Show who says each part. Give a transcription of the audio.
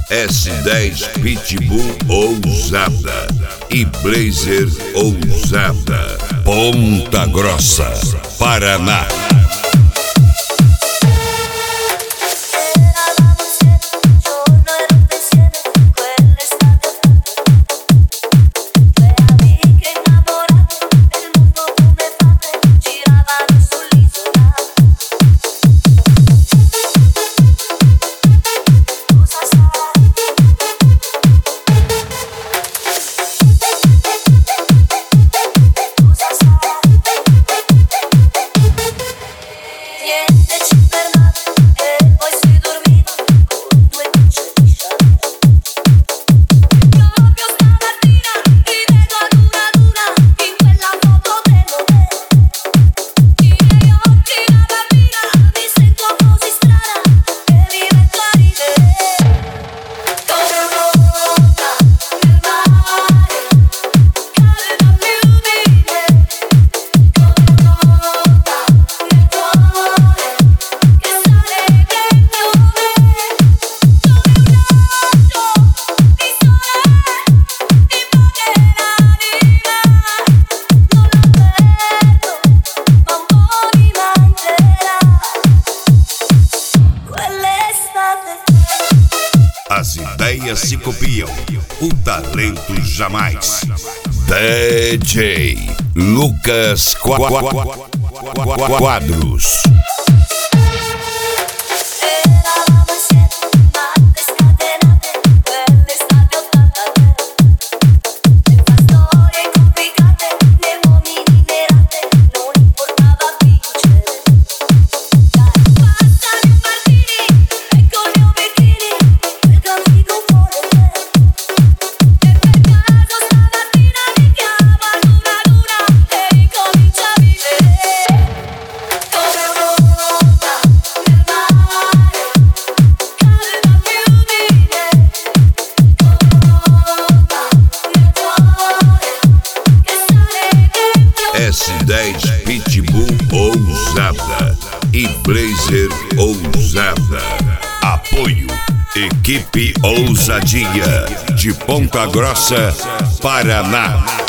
Speaker 1: S10 Pitbull ousada e Blazer ousada. Ponta Grossa, Paraná. As ideias se copiam, o talento jamais. DJ Lucas Quadros. S10 Pitbull ousada e Blazer ousada. Apoio Equipe Ousadia de Ponta Grossa, Paraná.